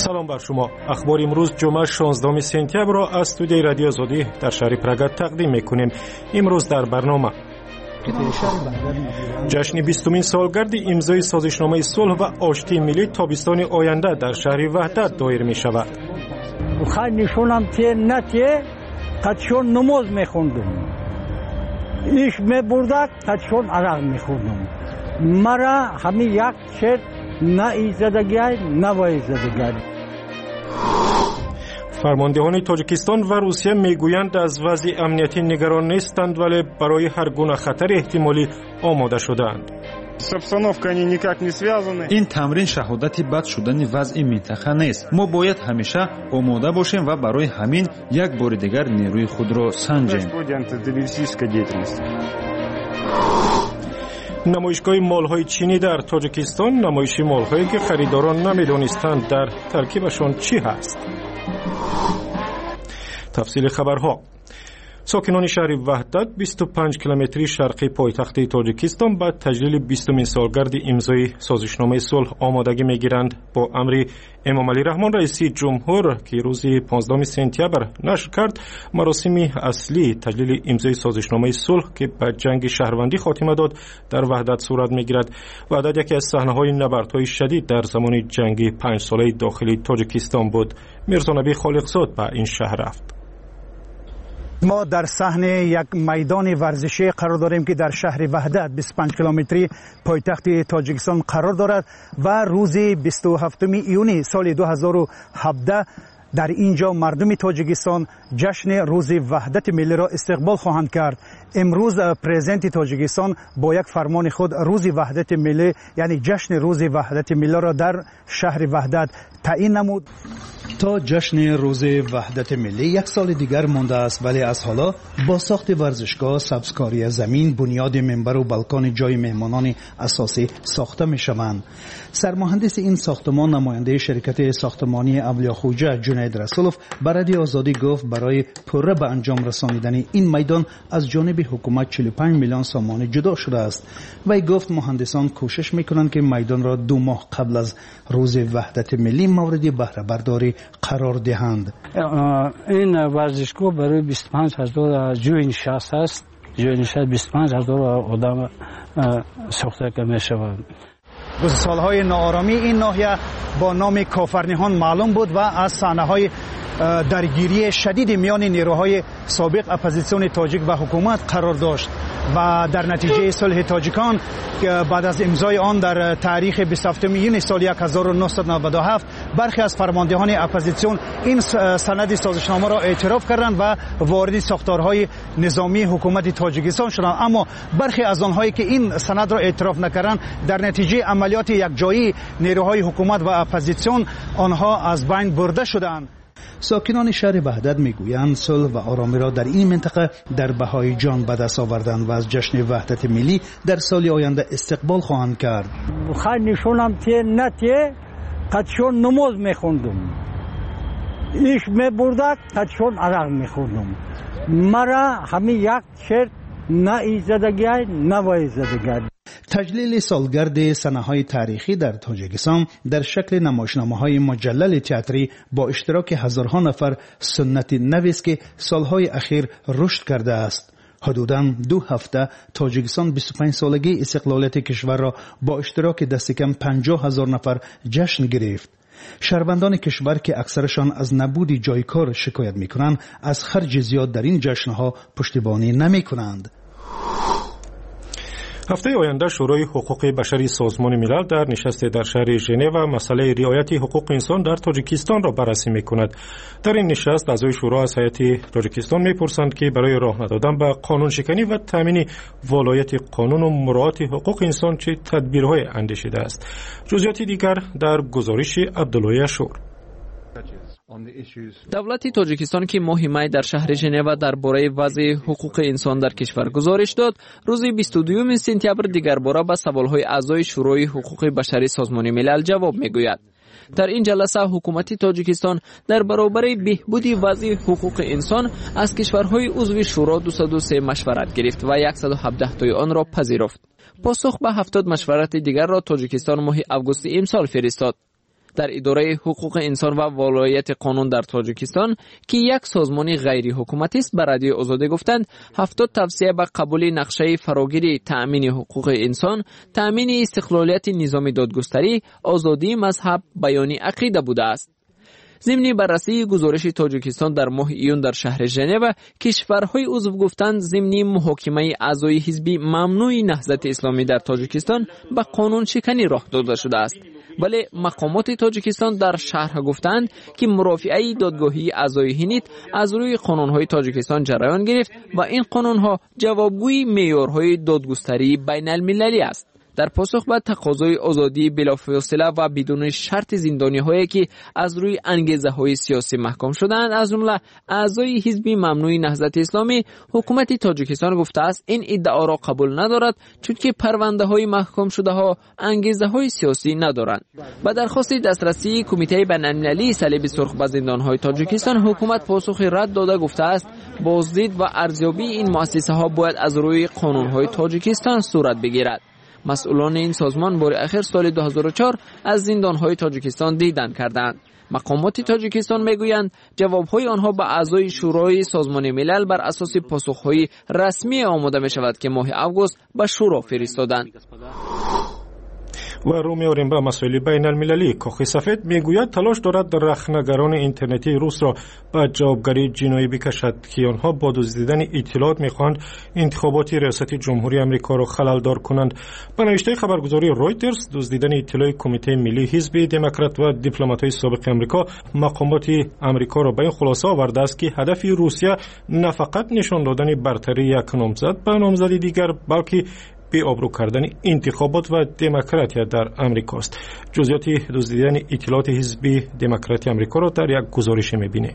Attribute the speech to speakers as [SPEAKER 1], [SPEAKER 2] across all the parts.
[SPEAKER 1] سلام بر شما. اخبار امروز جمعه 16 سپتامبر را از استودیوی رادیو آزادی در شهر پراگ تقدیم میکنیم. امروز در برنامه جشن 20مین سالگرد امضای سازشنامه صلح و آشتی ملی تابستان آینده در شهر وحدت دایر می شود.
[SPEAKER 2] خیلی نشونم که نتیه قدشون نماز میخوندم، ایش میبردد قدشون عرق میخوندم. مرا همین یک شد نه ایزدگی نه وایزدگی.
[SPEAKER 1] فرماندهان تاجیکستان و روسیه میگویند از وضع امنیتی نگران نیستند ولی برای هر گونه خطر احتمالی آماده شدند.
[SPEAKER 3] این تمرین شهادتی بد شدن وضع منطقه نیست. ما باید همیشه آماده باشیم و برای همین یک بار دیگر نیروی خود را سنجیم.
[SPEAKER 1] نمایشگاه مال‌های چینی در تاجیکستان، نمایش مال‌هایی که خریداران نمی‌دانستند در ترکیبشان چی هست. تفصیل خبرها. ساکنان شهر وحدت 25 کیلومتری شرقی پایتخت تاجیکستان با تجلیل 20مین سالگرد امضای سازشنامه صلح آمادگی می‌گیرند. با امر امام علی رحمان رئیس جمهور که روز 15 سپتامبر نشر کرد، مراسم اصلی تجلیل امضای سازشنامه صلح که به جنگ شهروندی خاتمه داد در وحدت صورت می‌گیرد. وحدت یکی از صحنه‌های نبردهای شدید در زمان جنگ 5 ساله داخلی تاجیکستان بود. میرزا نبی خالقزاد به این شهر رفت.
[SPEAKER 4] ما در صحن یک میدان ورزشی قرار داریم که در شهر وحدت 25 کیلومتری پایتخت تاجیکستان قرار دارد و روز 27 ایونی سال 2017 در اینجا مردم تاجیکستان جشن روز وحدت ملی را استقبال خواهند کرد. امروز پرزیدنت تاجیکستان با یک فرمان خود روز وحدت ملی یعنی جشن روز وحدت ملی را در شهر وحدت تعیین نمود. تا جشن روز وحدت ملی یک سال دیگر مانده است، ولی از حالا با ساخت ورزشگاه، سبزکاری زمین، بنیاد منبر و بالکن جای مهمانان اساسی ساخته می شوند. سرمهندس این ساختمان نماینده شرکت ساختمانی اولیاخوجه جنید رسولوف برای آزادی گفت برای پره به انجام رسانیدن این میدان از جانب حکومت 45 میلیون سوم جدا شده است. وی گفت مهندسان کوشش میکنند که میدان را 2 ماه قبل از روز وحدت ملی مورد بهره برداری قرار دهند.
[SPEAKER 2] این ورزشگاه برای 25,000 جای نشست است. جای نشست 25,000 آدم ساخته می شوند.
[SPEAKER 4] روز سالهای ناآرامی این ناحیه با نام کافرنیان معلوم بود و از صحنه‌های درگیری شدید میان نیروهای سابق اپوزیسیون تاجیک و حکومت قرار داشت و در نتیجه صلح تاجیکان بعد از امضای آن در تاریخ 27 یونی سال 1997 برخی از فرماندهان اپوزیسیون این سند سازشنامه را اعتراف کردند و وارد ساختارهای نظامی حکومت تاجیکستان شدند. اما برخی از آنهایی که این سند را اعتراف نکردند در نتیجه عملیات یکجایی نیروهای حکومت و اپوزیسیون آنها از بین برده شدند.
[SPEAKER 5] ساکنان شهر وحدت میگویند صلح و آرامی را در این منطقه در بهای جان به دست آوردند و از جشن وحدت ملی در سال آینده استقبال خواهند کرد.
[SPEAKER 2] خیلی نشونم که نتیه قدشون نماز میخوندم، ایش میبردد قدشون عرق میخوندم. مرا همین یک شد نه ایزدگی نه وایزدگی.
[SPEAKER 5] تجلیل سالگرد سنه‌های تاریخی در تاجیکستان در شکل نمایشنامه‌های مجلل تئاتری با اشتراک هزارها نفر سنت نویس که سالهای اخیر رشد کرده است. حدوداً 2 هفته تاجیکستان 25 سالگی استقلالیت کشور را با اشتراک دست کم 50,000 نفر جشن گرفت. شهروندان کشور که اکثرشان از نبود جای کار شکایت می‌کنند از خرج زیاد در این جشن‌ها پشتیبانی نمی‌کنند.
[SPEAKER 1] هفته آینده شورای حقوق بشری سازمان ملل در نشست در شهر ژنو مسئله رعایت حقوق انسان در تاجیکستان را بررسی می‌کند. در این نشست اعضای شورا از هیئت تاجیکستان می‌پرسند که برای راه ندادن به قانون شکنی و تامین ولایت قانون و مراعات حقوق انسان چه تدبیرهای اندیشیده است. جزئیات دیگر در گزارش عبدالله اشور.
[SPEAKER 6] دولت تاجیکستان که ماه می در شهر ژنو درباره وضع حقوق انسان در کشور گزارش داد، روز 22 سپتامبر دیگر باره به سوالهای اعضای شورای حقوق بشری سازمان ملل جواب میگوید. در این جلسه حکومت تاجیکستان در برابر بهبود وضع حقوق انسان از کشورهای عضو شورا 203 مشورت گرفت و 117 تای آن را پذیرفت. پاسخ به 70 مشورت دیگر را تاجیکستان ماه آگوست امسال فرستاد. در اداره حقوق انسان و ولایت قانون در تاجیکستان که یک سازمان غیر حکومتی است به رادیو آزادی گفتند 70 توصیه به قبول نقشه فراگیر تأمین حقوق انسان، تأمین استقلالیت نظام دادگستری، آزادی مذهب، بیان عقیده بوده است. ضمن بررسی گزارش تاجیکستان در ماه ایون در شهر ژنو، کشورهای عضو گفتند ضمن محاکمه اعضای حزب ممنوع نهضت اسلامی در تاجیکستان به قانون شکنی راه داده شده است. ولی مقامات تاجیکستان در شرح گفتند که مرافعه دادگاهی اعضای هنیت از روی قانونهای تاجیکستان جریان گرفت و این قانونها جوابگوی معیارهای دادگستری بین المللی است. در پاسخ به تقاضای آزادی بلافاصله و بدون شرط زندانی‌هایی که از روی انگیزه‌های سیاسی محکوم شدند، از جمله اعضای حزب ممنوع نهضت اسلامی، حکومت تاجیکستان گفته است این ادعا را قبول ندارد چون که پرونده‌های محکوم شده‌ها انگیزه‌های سیاسی ندارند. با درخواست دسترسی کمیته بین‌المللی صلیب سرخ به زندان‌های تاجیکستان، حکومت پاسخ رد داده گفته است بازدید و ارزیابی این مؤسسه‌ها باید از روی قانون‌های تاجیکستان صورت بگیرد. مسئولان این سازمان بار اخیر سال 2004 از زندانهای تاجیکستان دیدن کردند. مقامات تاجیکستان میگویند جوابهای آنها به اعضای شورای سازمان ملل بر اساس پاسخهای رسمی آماده می شود که ماه اوگوست به شورا فرستادند.
[SPEAKER 1] و رو می‌آوریم به مسائل بین المللی. کاخ سفید میگوید تلاش دارد در رخنگران اینترنتی روس را به جوابگری جنایی بکشد که آنها با دزدیدن اطلاعات می‌خواهند انتخابات ریاست جمهوری آمریکا را خلل‌دار کنند. به نوشته خبرگزاری رویترز، دزدیدن اطلاعات کمیته ملی حزب دموکرات و دیپلمات‌های سابق آمریکا مقامات آمریکا را به این خلاصه آورده است که هدف روسیه نه فقط نشان دادن برتری یک نامزد به نامزد دیگر، بلکه بی آبرو کردن انتخابات و دموکراتیت در امریکا است. جزئیات دزدیدن اطلاعات حزب دموکراتی آمریکا را در یک گزارش می‌بینیم.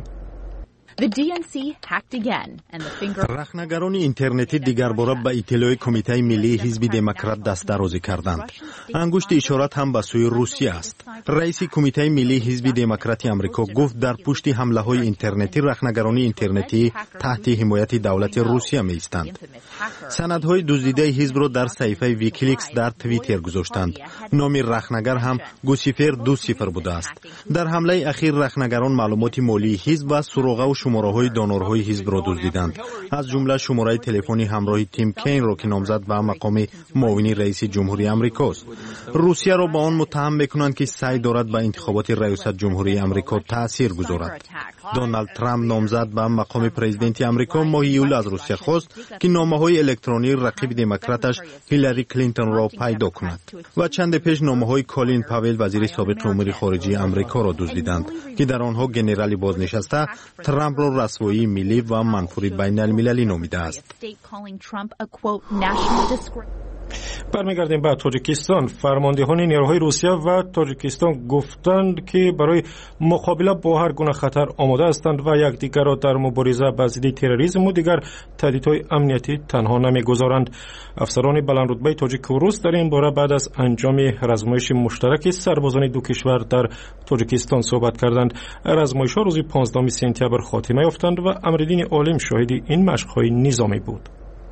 [SPEAKER 7] رخنگران اینترنتی دیگر باره به اطلاع کمیته ملی حزب دموکرات دست درازی کردند. انگشت اشارت هم به سوی روسیه است. رئیس کمیته ملی حزب دموکراتی آمریکا گفت در پشت حمله‌های اینترنتی رخنگران اینترنتی تحت حمایت دولت روسیه می‌ایستند. سندهای دزدیده حزب را در صفحه ویکیلیکس در توییتر گذاشتند. نام رخنگر هم گوسیفر 20 بوده است. در حمله اخیر رخنگران معلومات مالی حزب و سراغ و شماره‌های دانارهای حزب را دزدیدند. از جمله شماره تلفنی همراه تیم کین را که نامزد به مقام معاون رئیس جمهوری آمریکا است. روسیه را با آن متهم می‌کنند که سعی دارد به انتخابات ریاست جمهوری آمریکا تأثیر گذارد. دونالد ترامپ نامزد به مقام پرزیدنت آمریکا ماه ایول از روسیه خواست که نامه‌های الکترونی رقیب دموکراتش هیلاری کلینتون را پیدا کند و چند پیش نامه‌های کالین پاول وزیر سابق امور خارجه آمریکا را دزدیدند که در آنها ژنرال بازنشسته ترامپ را رسوایی ملی و منفور بین المللی نامیده است.
[SPEAKER 1] برمیگردیم به تاجیکستان. فرماندهان نیروهای روسیه و تاجیکستان گفتند که برای مقابله با هر گونه خطر آماده هستند و یکدیگر را در مبارزه با ضد تروریسم و دیگر تهدیدهای امنیتی تنها نمیگذارند. افسران بلندرتبه تاجیک و روس در این باره بعد از انجام رزمایش مشترک سربازان دو کشور در تاجیکستان صحبت کردند. رزمایش‌ها روز 15 سپتامبر خاتمه یافتند و امرالدین عالم شاهد این مشق‌های نظامی بود.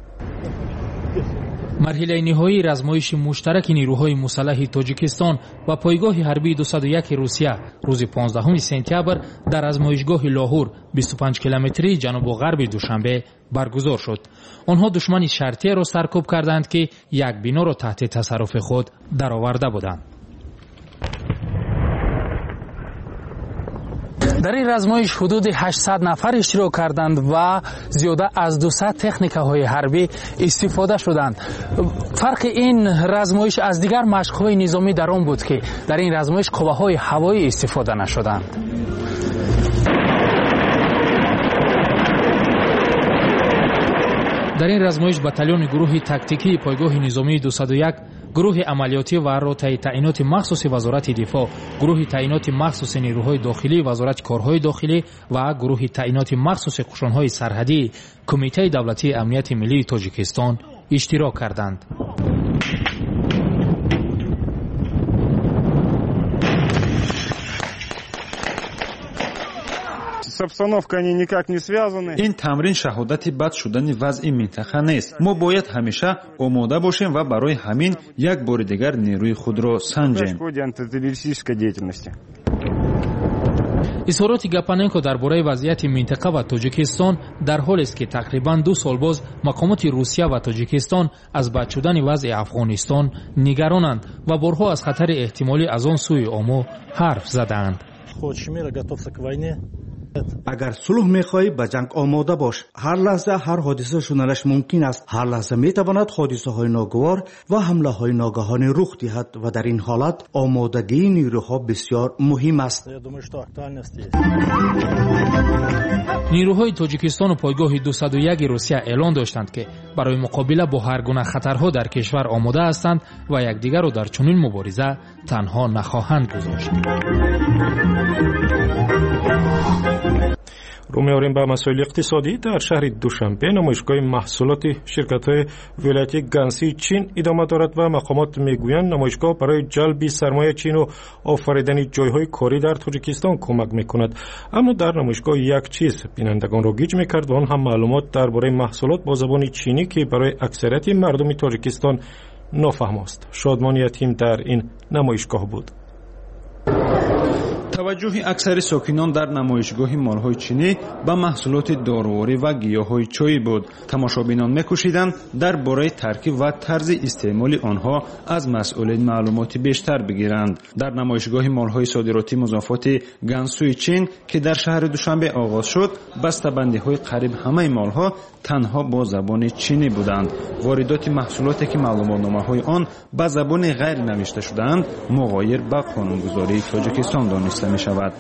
[SPEAKER 8] مرحله نهایی رزمایش مشترک نیروهای مسلح تاجیکستان و پایگاه حربی 201 روسیه روز 15 سپتامبر در رزمایشگاه لاهور 25 کیلومتری جنوب و غرب دوشنبه برگزار شد. آنها دشمن شرطی را سرکوب کردند که یک بنا را تحت تصرف خود درآورده بودند. در این رزمایش حدود 800 نفر اشتراک کردند و زیاده از 200 تکنیک‌های حربی استفاده شدند. فرق این رزمایش از دیگر مشق‌های نظامی در آن بود که در این رزمایش قواهای هوایی استفاده نشدند. در این رزمایش بتالون گروه تاکتیکی پایگاه نظامی 201، گروه عملیاتی و روتای تعینات مخصوص وزارت دفاع، گروه تعینات مخصوص نیروهای داخلی وزارت کارهای داخلی و گروه تعینات مخصوص قشرهای سرحدی کمیته دولتی امنیت ملی تاجیکستان اشتراک کردند.
[SPEAKER 3] این تمرین شهادتی بد شدن وضع منطقه نیست. ما باید همیشه آماده باشیم و برای همین یک بار دیگر نیروی خود را سنجیم.
[SPEAKER 8] اظهارات گاپانенکو درباره وضعیت منطقه و تاجیکستان در حالی است که تقریباً 2 سال باز مقامات روسیه و تاجیکستان از بد شدن وضع افغانستان نگرانند و بارها از خطر احتمالی از آن سوی آمو حرف زدند.
[SPEAKER 5] اگر صلح می‌خواهی به جنگ آماده باش. هر لحظه هر حادثه شدنش ممکن است. هر لحظه می‌تواند حادثه‌های ناگوار و حمله‌های ناگهانی رخ دهد و در این حالت آمادگی نیروها بسیار مهم است.
[SPEAKER 8] نیروهای تاجیکستان و پایگاه 201 روسیه اعلام داشتند که برای مقابله با هر گونه خطرها در کشور آماده هستند و یکدیگر را در چنین مبارزه تنها نخواهند گذاشت.
[SPEAKER 1] رو می‌آوریم به مسائل اقتصادی. در شهر دوشنبه نمایشگاه محصولات شرکت‌های ولایتی گنسی چین ادامه دارد و مقامات می‌گویند نمایشگاه برای جلب سرمایه چین و آفریدن جای‌های کاری در تاجیکستان کمک می‌کند. اما در نمایشگاه یک چیز بینندگان را گیج می‌کرد و آن هم معلومات درباره محصولات با زبان چینی که برای اکثریت مردم تاجیکستان نافهم است. شادمان یتیم در این نمایشگاه بود.
[SPEAKER 3] توجه اکثر ساکنان در نمایشگاه مال‌های چینی به محصولات دارویی و گیاهای چای بود. تماشابینان می‌کوشیدند درباره ترکیب و طرز استعمال آنها از مسئولین معلومات بیشتر بگیرند. در نمایشگاه مال‌های صادراتی مضافات گانسوی چین که در شهر دوشنبه آغاز شد، بسته‌بندی‌های قریب همه مال‌ها تنها با زبان چینی بودند. واردات محصولاتی که معلوماتنامه‌های آن به زبان غیر نوشته شده‌اند، مغایر با قانونگذاری تاجیکستان دانسته می‌شود.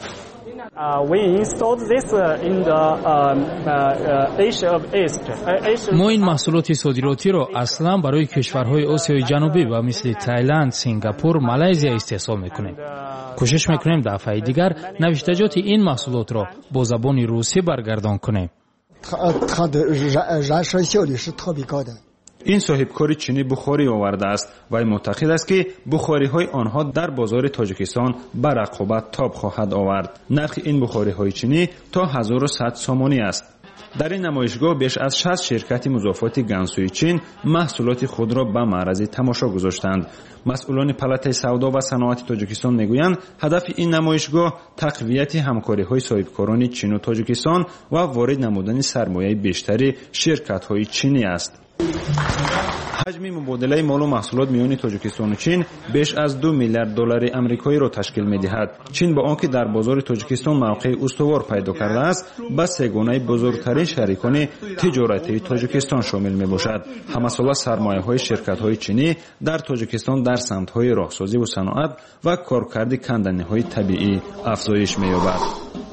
[SPEAKER 8] ما این محصولات صادراتی را اصلا برای کشورهای آسیای جنوبی و مثل تایلند، سنگاپور، مالزی استحصال می‌کنیم. کوشش می‌کنیم دفعه دیگر نوشتجات این محصولات را با زبان روسی برگردان کنیم.
[SPEAKER 3] این صاحبکار چینی بخاری آورده است و معتقد است که بخاری‌های آنها در بازار تاجیکستان به رقابت تاب خواهد آورد. نرخ این بخاری‌های چینی تا 1100 سومانی است. در این نمایشگاه بیش از 60 شرکت مضافات گانسوی چین محصولات خود را به معرض تماشا گذاشتند. مسئولان پالاتای سودا و صنعت تاجیکستان میگویند هدف این نمایشگاه تقویت همکاری‌های صاحبکاران چین و تاجیکستان و وارد نمودن سرمایه بیشتری شرکت‌های چینی است. حجم مبادله مال و محصولات میان تاجیکستان و چین بیش از 2 میلیارد دلار آمریکایی را تشکیل می‌دهد. چین با آنکه در بازار تاجیکستان موقع استوار پیدا کرده است، به سگانه بزرگترین شریکان تجارتی تاجیکستان شامل می‌باشد. همساله سرمایه‌های شرکت‌های چینی در تاجیکستان در سمت‌های راهسازی و صنعت و کارکرد کندنی‌های طبیعی افزایش می‌یابد.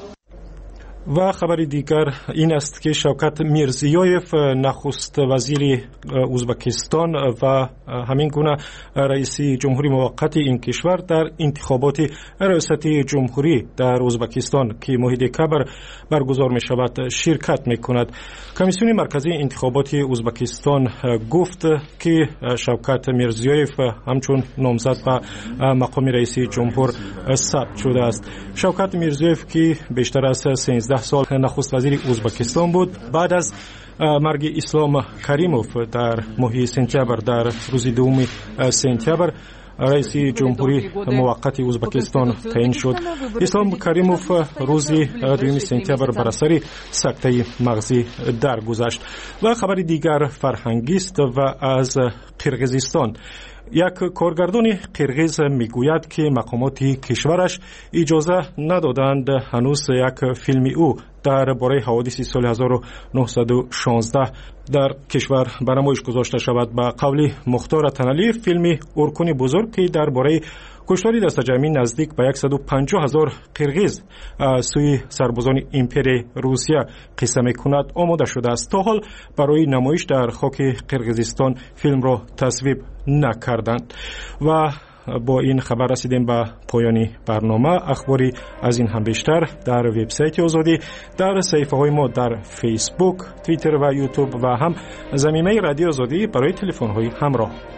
[SPEAKER 1] و خبر دیگر این است که شوکت میرزیویف نخست وزیر ازبکستان و همین گونه رئیس جمهوری موقت این کشور در انتخابات ریاست جمهوری در ازبکستان که ماه دکامبر برگزار می شود شرکت می کند. کمیسیون مرکزی انتخابات ازبکستان گفت که شوکت میرزیویف همچون نامزد به مقام رئیس جمهور ثبت شده است. شوکت میرزیویف که بیشتر از 13 سال نخست وزیر ازبکستان بود، بعد از مرگ اسلام کریموف در ماه سپتامبر در روز 2 سپتامبر رئیس جمهوری موقت ازبکستان تعیین شد. اسلام کریموف روز 2 سپتامبر بر اثر سکته مغزی درگذشت. و خبر دیگر فرهنگی است و از قرقیزستان. یک کارگردان قرقیز میگوید که مقامات کشورش اجازه ندادند هنوز یک فیلم او درباره حوادث سال 1916 در کشور به نمایش گذاشته شود. به قول مختار تنالی، فیلم اورکون بزرگ که درباره کشتار دست جمعی نزدیک به 150,000 قرقیز سوی سربازان امپری روسیه قصه میکند آماده شده است. تا حال برای نمایش در خاک قرقیزستان فیلم را تصویب نکردند. و با این خبر رسیدیم به پایان برنامه. اخباری از این هم بیشتر در وبسایت آزادی، در صفحه های ما در فیسبوک، توییتر و یوتیوب و هم زمینه رادیو آزادی برای تلفن های همراه.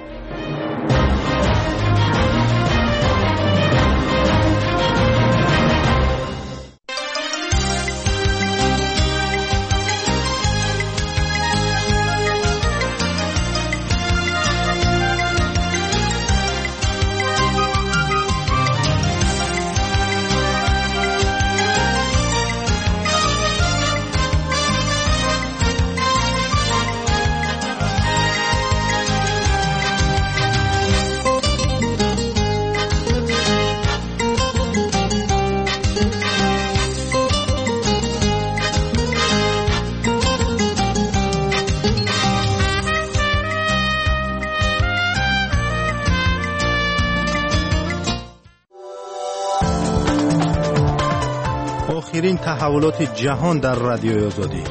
[SPEAKER 7] آخرین تحولات جهان در رادیوی آزادی.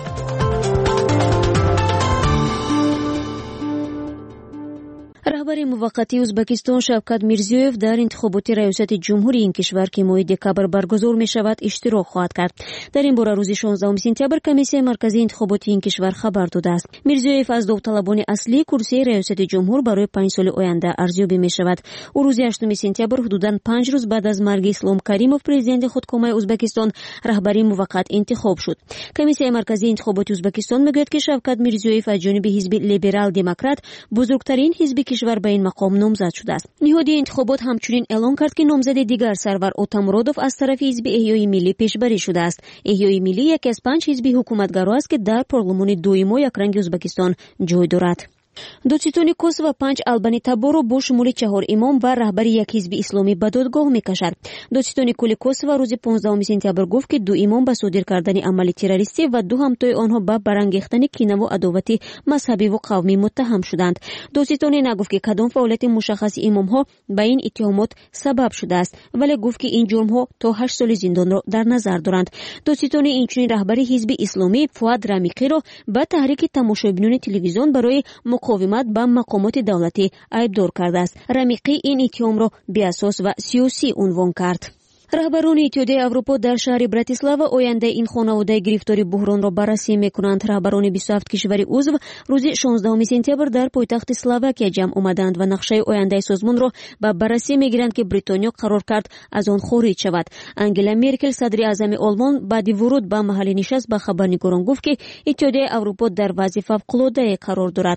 [SPEAKER 9] رهبر موقتی ازبکستان شوکت میرزیویف در انتخابات ریاست جمهوری این کشور که ماه دکامبر برگزار می شود اشتراک خواهد کرد. در این باره روز 16 سپتامبر کمیسیون مرکزی انتخابات این کشور خبر داده است. میرزیویف از داوطلبان اصلی کرسی ریاست جمهور برای 5 سال آینده ارزیابی می شود. او روز 8 سپتامبر حدوداً 5 روز بعد از مرگ اسلام کریموف پرزیدنت خودکامه ازبکستان رهبری موقت انتخاب شد. کمیسیون مرکزی انتخابات ازبکستان میگوید که شوکت میرزیویف از جانب حزب لیبرال دموکرات بزرگترین حزب کشور به این مقام نامزد شده است. نهاد انتخابات همچنین اعلام کرد که نامزد دیگر سرور اوتامرودوف از طرف حزب احیای ملی پیشبری شده است. احیای ملی یکی از 5 حزب حکومتگرا است که در پارلمان دوم و یکرنگ ازبکستان جای دارد. دوستانی کوس و 5 البانی تابورو با شمول 4 امام و رهبر یک حزب اسلامی به دادگاه میکشد. دوستانی کل کوس و روز 15 سپتامبر گفت که 2 امام به صادر کردن عمل تروریستی و 2 همتای آنها به برانگیختن کینه و عداوت مذهبی و قومی متهم شدند. دوستانی نگفت که کدام فعالیت مشخص امام ها به این اتهامات سبب شده است، ولی گفت که این جرم ها تا 8 سال زندان را در نظر دارند. دوستانی اینچنین رهبر حزب اسلامی فؤاد رمیقی را به تحریک تماشاچیان تلویزیون برای مقاومت با مقامات دولتی عیبدار کرده است. رمیقی این اتهام را بی‌اساس و سیاسی عنوان کرد. رهبران اتحادیه اروپا در شهر براتیسلاوا آینده این خانواده گرفتاری بحران را بررسی می‌کنند. رهبران 27 کشور عضو روز 16 سپتامبر در پایتخت اسلواکیا جمع آمدند و نقشه آینده سازمان را به بررسی می‌گیرند که بریتانیا قرار کرد از آن خارج شود. انگلا مرکل صدر اعظم آلمان بعد ورود به محل نشست به خبرنگاران گفت که اتحادیه اروپا در وضع فوق‌العاده قرار دارد.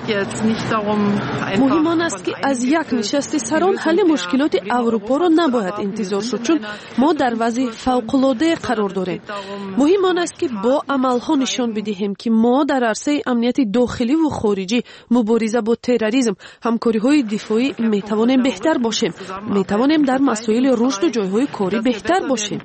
[SPEAKER 10] مهم آن است که از یک نشست سران حل مشکلات اروپا را نباید انتظار شد، چون ما در وضع فوق‌العاده قرار داریم. مهم آن است که با عملها نشان بدهیم که ما در عرصه امنیت داخلی و خارجی، مبارزه با تروریسم، همکاری‌های دفاعی می‌توانیم بهتر باشیم. می‌توانیم در مسائل رشد و جای‌های کاری بهتر باشیم.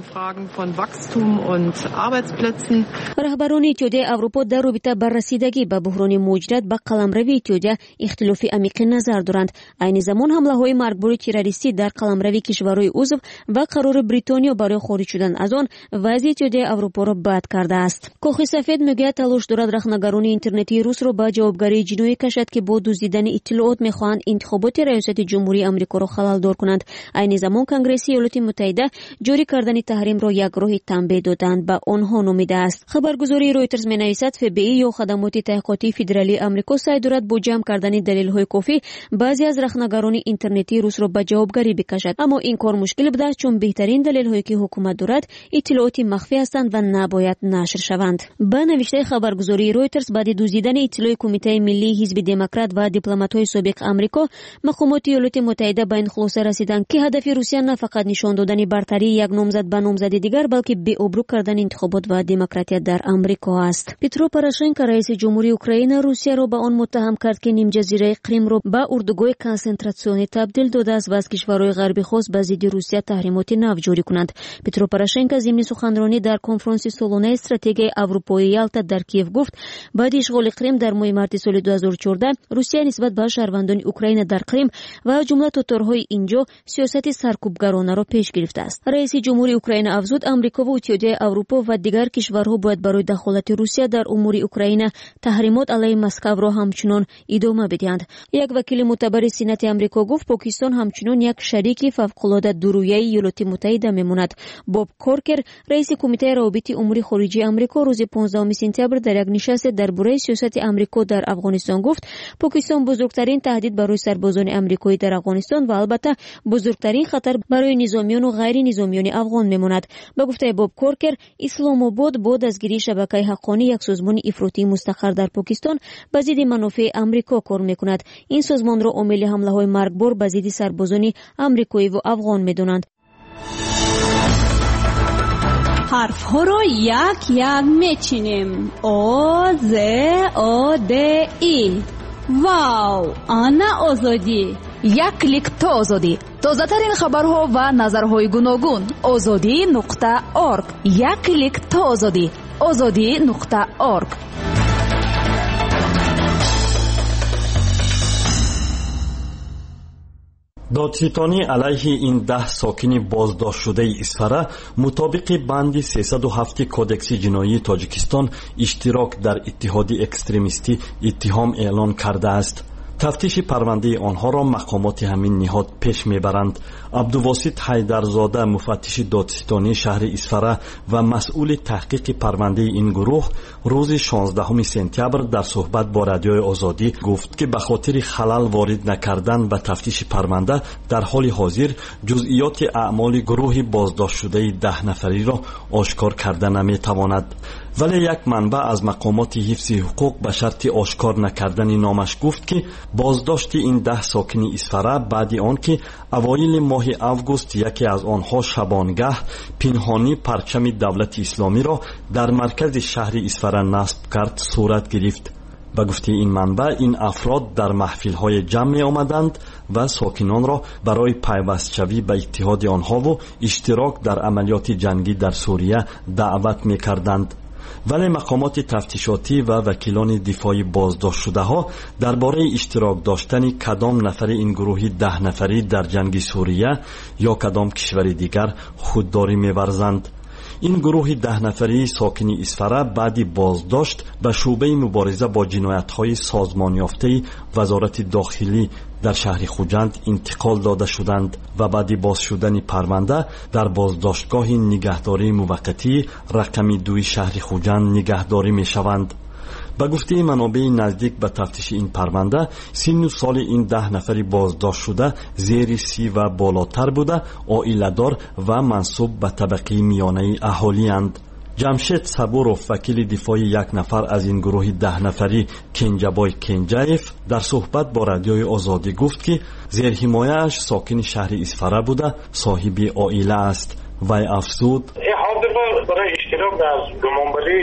[SPEAKER 9] رهبران اتحادیه اروپا در رابطه با رسیدگی به بحران موجود به قلمرو اتحادیه اختلاف عمیق نظر دارند. عین زمان حمله‌های مرگبار تروریستی در قلمرو کشورهای عضو و قرار بریتانیا برای خارج شدن از آن وضع اتحادیه اروپا را بد کرده است. کاخ سفید میگوید تلاش دارد رهنگران اینترنتی روس را به جوابگری جنایی کشد که با دزدیدن اطلاعات میخواهند انتخابات ریاست جمهوری آمریکا را خلل‌دار کنند. عین زمان کنگره ایالات متحده جاری کردن تحریم را یک راه تنبیه دادند به آنها نامیده است. خبرگزاری رویترز می‌نویسد FBI یا خدمات تحقیقاتی فدرالی آمریکا سعی دارد با جمع کردن دلیل‌های کافی بعضی از رهنگران اینترنتی روس را به جوابگری بکشد، اما این کار مشکل بوده چون بهترین دلیل‌هایی که حکومت دارد اطلاعات مخفی هستند و نباید نشر شوند. با نوشته خبرگزاری رویترز بعد دزدیدن اطلاع کمیته ملی حزب دموکرات و دیپلمات‌های سابق آمریکا، مقامات ایالات متحده به این خلاصه رسیدند که هدف روسیه نه فقط نشان دادن برتری یک نامزد به نامزد دیگر بلکه بی‌آبرو کردن انتخابات و دموکراتیت در آمریکا است. پترو پوروشنکو رئیس جمهوری اوکراین روسیه را به آن متهم کرد که نیم جزیره کریم را به اردوگاه کنسنتراسیونی تبدیل داده است و از کشورهای غربی خواست به ضد روسیه تحریمات نو جاری کنند. پترو پوروشنکو ضمن سخنرانی در کنفرانس سالانه استراتژی اروپایی یالتا در کیف گفت بعد اشغال کریم در ماه مارس سال 2014 روسیه نسبت به شهروندان اوکراین در کریم و جمله تاتارهای اینجا سیاست سرکوبگرانه را پیش گرفته است. رئیس جمهوری اوکراین افزود آمریکا و اتحادیه اروپا و دیگر کشورها باید برای دخالت روسیه در امور اوکراین تحریمات علیه مسکو را همچنان ادامه بدهند. یک وکیل معتبر سنت آمریکا گفت پاکستان همچنان یک شریک فوق‌العاده دورویه ایالات متحده میماند. باب کورکر رئیس کمیته روابط امور خارجی آمریکا روز 15 سپتامبر در یک نشست درباره سیاست آمریکا در افغانستان گفت پاکستان بزرگترین تهدید برای سربازان آمریکایی در افغانستان و البته بزرگترین خطر برای نظامیان و غیر نظامیان افغان میماند. به گفته باب کورکر، اسلام آباد با دستگیری شبکه حقانی یک سازمان افراطی مستقر در پاکستان به ضد منافع آمریکا کار میکند. این سازمان را عامل حمله‌های مرگبار به ضد سربازان آمریکایی و افغان میدانند.
[SPEAKER 11] حرف‌ها را یک یک میچینیم. آ ز آ د ای. واو، آنا آزادی.
[SPEAKER 12] یک کلیک تا آزادی. تازه‌ترین خبرها و نظرهای گوناگون. azadi.org. یک کلیک تا آزادی. azadi.org.
[SPEAKER 13] دادستانی علیه این 10 ساکن بازداشت شده اسفره مطابق بند 307 کودکس جنایی تاجیکستان اشتراک در اتحاد اکستریمیستی اتهام اعلان کرده است. تفتیش پرونده آنها را مقامات همین نهاد پیش میبرند. عبدالواسط حیدرزاده مفتش دادستانی شهر اسفره و مسئول تحقیق پرونده این گروه روز 16 سپتامبر در صحبت با رادیوی آزادی گفت که به خاطر خلل وارد نکردن به تفتیش پرونده در حال حاضر جزئیات اعمال گروه بازداشت شده 10 نفری را آشکار کرده نمیتواند. ولی یک منبع از مقامات حفظ حقوق به شرط آشکار نکردن نامش گفت که بازداشت این 10 ساکن اسفره بعد آن که اوایل ماه اوگوست یکی از آنها شبانگه پنهانی پرچم دولت اسلامی را در مرکز شهر اسفره نصب کرد صورت گرفت. به گفته این منبع این افراد در محفل‌های جمع می آمدند و ساکنان را برای پیوست شوی به اتحاد آنها و اشتراک در عملیات جنگی در سوریه دعوت می کردند. ولی مقامات تفتیشاتی و وکیلان دفاعی بازداشت شده ها درباره اشتراک داشتن کدام نفر این گروه 10 نفری در جنگ سوریه یا کدام کشور دیگر خودداری می‌ورزند. این گروه 10 نفری ساکن اسفره بعد بازداشت به شعبه مبارزه با جنایت‌های سازمان یافته وزارت داخلی در شهر خوجند انتقال داده شدند و بعد باز شدن پرونده در بازداشتگاه نگهداری موقتی رقم 2 شهر خوجند نگهداری می شوند. به گفته منابع نزدیک به تفتیش این پرونده سن و سال این 10 نفری بازداشت شده زیر 30 و بالاتر بوده، عائله‌دار و منسوب به طبقه میانه اهالی اند. جمشید صبورов وکیل دفاعی یک نفر از این گروه 10 نفری کنجبای کنجایف در صحبت با رادیوی آزادی گفت که زیر حمایه‌اش ساکن شهر اسفره بوده، صاحب عائله است. وی افزود
[SPEAKER 14] برای اشتراک در گمانبری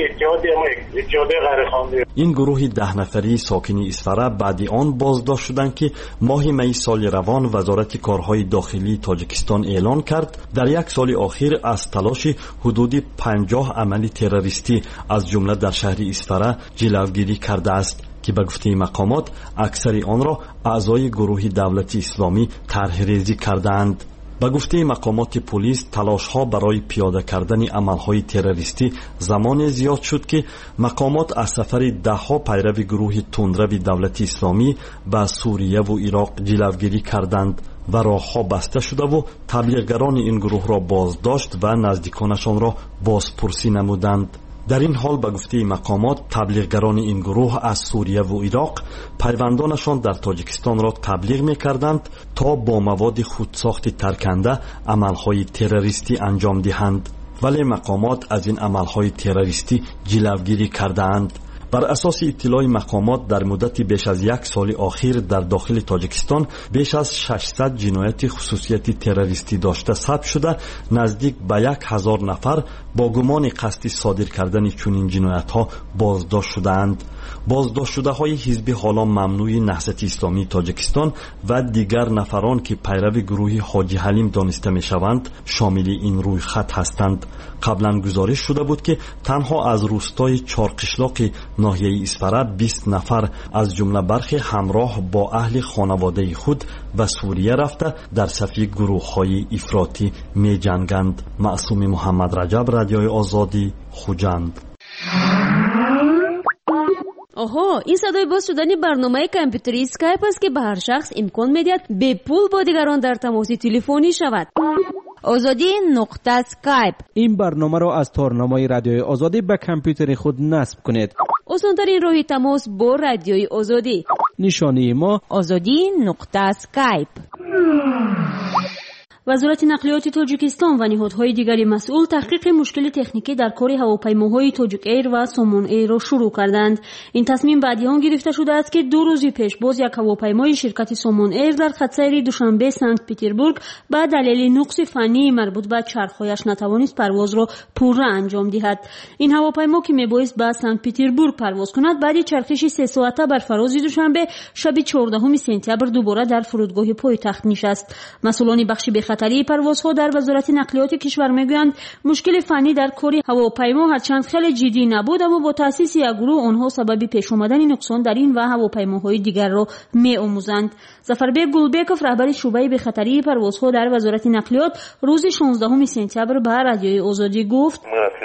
[SPEAKER 14] اتحاد غیرخواندی
[SPEAKER 13] این گروه 10 نفری ساکن اسفره بعد آن بازداشت شدند که ماه می سال روان وزارت کارهای داخلی تاجیکستان اعلان کرد در یک سال اخیر از تلاش حدود 50 عمل تروریستی از جمله در شهر اسفره جلوگیری کرده است که به گفته مقامات اکثر آن را اعضای گروه دولت اسلامی طرح ریزی کردند. به گفته مقامات پلیس تلاش‌ها برای پیاده کردن عمل‌های تروریستی زمان زیاد شد که مقامات از سفر ده‌ها پیرو گروه تندرو دولت اسلامی به سوریه و عراق جلوگیری کردند و راه‌ها بسته شده و تبلیغگران این گروه را بازداشت و نزدیکانشان را بازپرسی نمودند. در این حال به گفته مقامات تبلیغگران این گروه از سوریه و عراق پیوندانشان در تاجیکستان را تبلیغ می‌کردند تا با مواد خودساخت ترکنده عمل‌های تروریستی انجام دهند، ولی مقامات از این عمل‌های تروریستی جلوگیری کردند. بر اساس اطلاع مقامات در مدت بیش از یک سال اخیر در داخل تاجیکستان بیش از 600 جنایت خصوصیت تروریستی داشته ثبت شده، نزدیک به 1000 نفر با گمان قصد صادر کردن چنین جنایت‌ها بازداشت شده‌اند. بازداشت شده‌های حزب حالا ممنوع نهضت اسلامی تاجیکستان و دیگر نفران که پیرو گروه حاجی حلیم دانسته می‌شوند شامل این روی خط هستند. قبلا گزارش شده بود که تنها از روستای چارقشلاق ناحیه اسفره 20 نفر از جمله برخی همراه با اهل خانواده خود و سوریه رفته در صف گروه‌های افراطی می‌جنگند. معصوم محمد رجب، رادیوی آزادی، خوجند.
[SPEAKER 9] آها، این صدای باز شدن برنامه کامپیوتری اسکایپ است که به هر شخص امکان می‌دهد به پول با دیگران در تماس تلفنی شود. آزادی نقطه اسکایپ.
[SPEAKER 15] این برنامه را از تارنمای رادیوی آزادی به کامپیوتر خود نصب کنید.
[SPEAKER 9] آسان‌ترین راه تماس با رادیوی آزادی.
[SPEAKER 15] نشانی ما
[SPEAKER 9] آزادی نقطه اسکایپ. وزارت نقلیات تاجیکستان و نهادهای دیگری مسئول تحقیق مشکل تکنیکی در کار هواپیماهای تاجیک ایر و سومون ایر را شروع کردند. این تصمیم بعد آن گرفته شده است که 2 روز پیش باز یک هواپیمای شرکت سومون ایر در خط سیر دوشنبه سنت پترزبورگ به دلیل نقص فنی مربوط به چرخهایش نتوانست پرواز را پورا انجام دهد. این هواپیما که میبایست به سنت پترزبورگ پرواز کند بعد چرخش 3 ساعته بر فراز دوشنبه شب 14 سپتامبر دوباره در فرودگاه پایتخت نشست. مسئولان بخش خطری پروازها در وزارت نقلیات کشور میگویند مشکل فنی در کاری هواپیما هرچند خیلی جدی نبود، اما با تأسیس یک گروه آنها سبب پیش آمدن نقصان در این و هواپیماهای دیگر را می‌آموزند. ظفربک گلبکوف رهبر شعبه به خطری پروازها در وزارت نقلیات روز 16 سپتامبر به رادیوی آزادی گفت: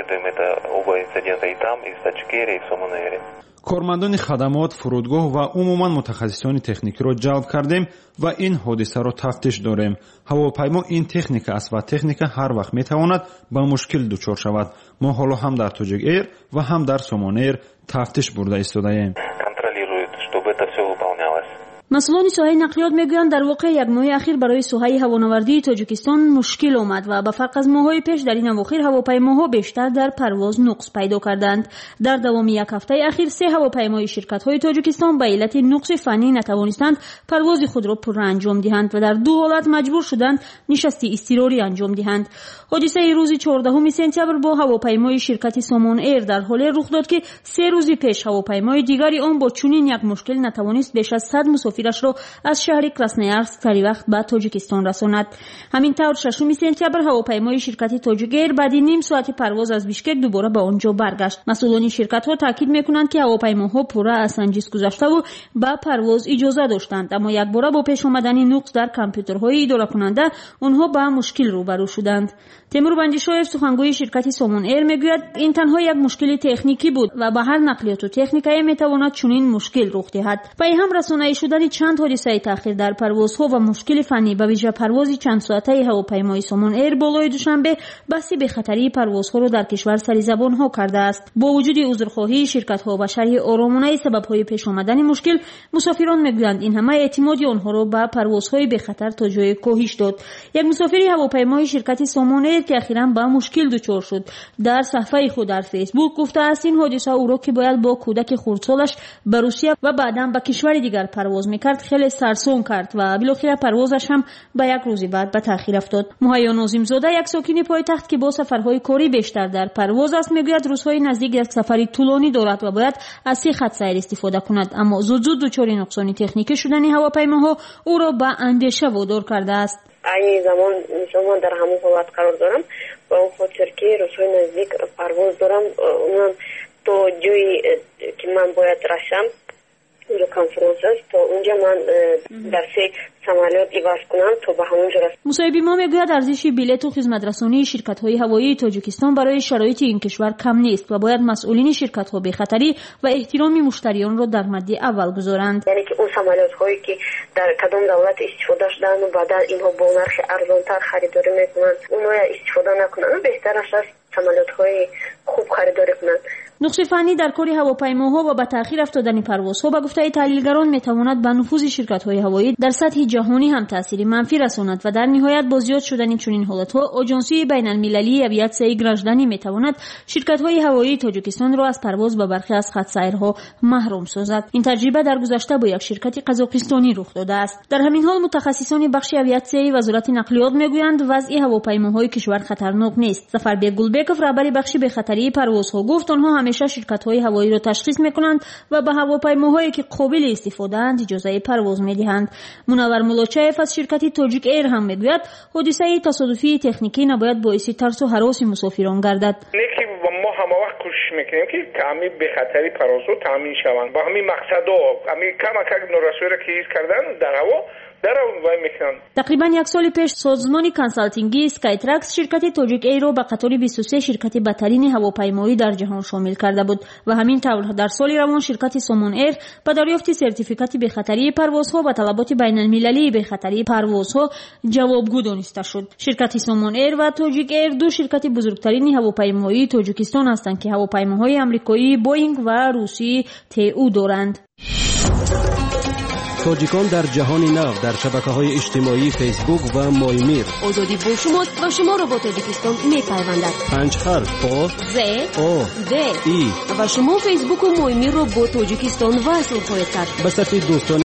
[SPEAKER 3] کارمندان خدمات، فرودگاه و عموما متخصصان تکنیکی را جلب کردیم و این حادثه را تفتیش داریم. هواپیما این تکنیک است و تکنیک هر وقت میتواند به مشکل دچار شود. ما حالا هم در تاجیک ایر و هم در سومون ایر تفتیش برده ایستاده‌ایم.
[SPEAKER 9] مسئولان ساحه نقلیات میگویند در واقع یک ماه اخیر برای ساحه هوانوردی تاجیکستان مشکل آمد و به فرق از ماه‌های پیش در این اواخر هواپیماها بیشتر در پرواز نقص پیدا کردند. در دوام یک هفته اخیر 3 هواپیمای شرکت‌های تاجیکستان به علت نقص فنی نتوانستند پرواز خود را پررو انجام دهند و در 2 حالت مجبور شدند نشست اضطراری انجام دهند. حادثه روز 14 سپتامبر با هواپیمای شرکت سومون ایر در حال رخ داد که 3 روز پیش هواپیمای دیگری آن با چنین یک مشکل نتوانست بیش از 100 مسافرش را از شهر کراسنویارسک سری وقت به تاجیکستان رساند. همین طور 6 سپتامبر هواپیمای شرکت تاجیک ایر بعد نیم ساعت پرواز از بیشکک دوباره به آنجا برگشت. مسئولان شرکت ها تاکید میکنند که هواپیماها پورا از سنجش گذشته و به پرواز اجازه داشتند، اما یک بار با پیش آمدن نقص در کامپیوترهای اداره کننده آنها به مشکل روبرو شدند. تیمور بندیشویف سخنگوی شرکت سومون ایر میگوید این تنها یک مشکل تکنیکی بود و به هر نقلیات و تکنیکی میتواند چنین مشکل رخ دهد. پای هم رسانه‌ای شدن چند حادثه تأخیر در پروازها و مشکل فنی به ویژه پرواز چند ساعته هواپیمای سومون ایر بالای دوشنبه بحث به خطری پروازها را در کشور سریزبان‌ها کرده است. با وجود عذرخواهی شرکت‌ها و شرح آرامانه سبب‌های پیش آمدن مشکل، مسافران میگویند این همه اعتماد آنها را به پروازهای به خطر تا جای کاهش داد. یک مسافر هواپیمای شرکت سومون ایر که اخیراً به مشکل دچار شد در صفحه خود در فیسبوک گفته است این حادثه او را که باید با کودک خردسالش به روسیه و بعداً به کشور دیگر پرواز می‌کرد خیلی سرسون کرد و بالاخره پروازش هم به یک روز بعد به تأخیر افتاد. مهیا ناظم زاده یک ساکن پایتخت که با سفرهای کاری بیشتر در پرواز است میگوید روزهای نزدیک یک سفری طولانی دارد و باید از 3 خط سیر استفاده کند، اما زود دچار نقصان تکنیکی شدن هواپیماها او را به اندیشه وادار کرده است.
[SPEAKER 16] این زمان شما در همون حالت قرار دارم و اون خاطر که روزهای نزدیک پرواز دارم، اونم تو جایی که من باید رسم اونجا کنفرانس است تا اونجا من در 3 سمالیات عوض کنم تا به همونجا رسم.
[SPEAKER 9] مصاحبه ما میگوید ارزش بلیط و خدمترسانی شرکت‌های هوایی تاجیکستان برای شرایط این کشور کم نیست و باید مسئولین شرکت‌ها به خطری و احترام مشتریان را در مد اول گذارند.
[SPEAKER 16] یعنی که اون سمالیات‌هایی که در کدام دولت استفاده شدن و بعد اینها با نرخ ارزان‌تر خریداری میکنند اونها استفاده نکنند، بهتر است سمالیات‌های خوب خریداری کنند.
[SPEAKER 9] نقص فنی در کار هواپیماها و به تأخیر افتادن پروازها به گفته تحلیلگران میتواند به نفوذ شرکت‌های هوایی در سطح جهانی هم تأثیر منفی رساند و در نهایت با زیاد شدن چنین حالت‌ها آژانسی بین‌المللی اویاسیای گرانجدانی میتواند شرکت‌های هوایی تاجیکستان را از پرواز به برخی از خط سیرها محروم سازد. این تجربه در گذشته با یک شرکت قزاقستانی رخ داده است. در همین حال متخصصان بخش اویاسیای وزارت نقلیات میگویند وضع هواپیماهای کشور خطرناک نیست. ظفربک گلبکوف رهبر بخش به خطری پروازها گفت آنها همیشه شرکت‌های هوایی را تشخیص می‌کنند و به هواپیماهایی که قابل استفاده اند اجازه پرواز می‌دهند. منور ملاچایف از شرکت تاجیک ایر هم میگوید حادثه تصادفی تکنیکی نباید باعث ترس و هراس مسافران گردد.
[SPEAKER 17] ما همه وقت کوشش میکنیم که تامین به خطری پروازها تامین شوند. با همین مقصدها همین کم نورسوی را که کردن در هوا
[SPEAKER 9] تقریبا یک سال پیش سازمان کنسالتینگی اسکایترکس شرکت تاجیک ایر را به قطار 23 شرکت برترین هواپیمایی در جهان شامل کرده بود و همین طور در سال روان شرکت سومون ایر با دریافت سرتیفیکات به خطری پروازها و طلبات بین المللی به خطری پروازها جوابگو دانسته شد. شرکت سومون ایر و تاجیک ایر دو شرکت بزرگترین هواپیمایی تاجیکستان هستند که هواپیماهای آمریکایی بوئینگ و روسی TU دارند.
[SPEAKER 15] تاجیکان در جهان نو در شبکه‌های اجتماعی فیسبوک و مایمیر.
[SPEAKER 9] آزادی با شماست و شما را با تاجیکستان می‌پیوندد.
[SPEAKER 15] 5 حرف با
[SPEAKER 9] ز او د ای و شما فیسبوک و مایمیر را با تاجیکستان وصل خواهید کرد.
[SPEAKER 15] به صفحه دوستان